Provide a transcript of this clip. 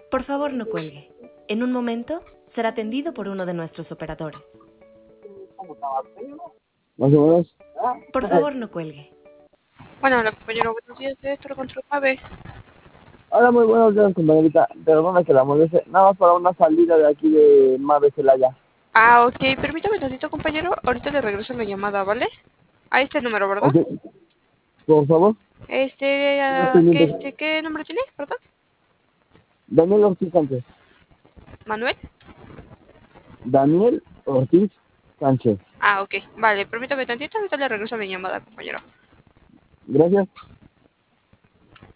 Por favor, no cuelgue. En un momento será atendido por uno de nuestros operadores. Más o menos. Por favor, no cuelgue. Bueno, hola compañero, buenos días, esto control 9. Hola, muy buenos días, compañerita. Perdona que la moleste. Nada más para una salida de aquí de Mave Celaya. Ah, ok, permítame tantito compañero, ahorita le regreso la llamada, ¿vale? A este número, ¿verdad? Ok, por favor. Estoy pendiente. ¿Qué nombre tiene? ¿Perdón? Daniel Ortiz Sánchez. ¿Manuel? Daniel Ortiz Sánchez. Ah, ok, vale, permítame tantito, ahorita le regreso la llamada, compañero. Gracias.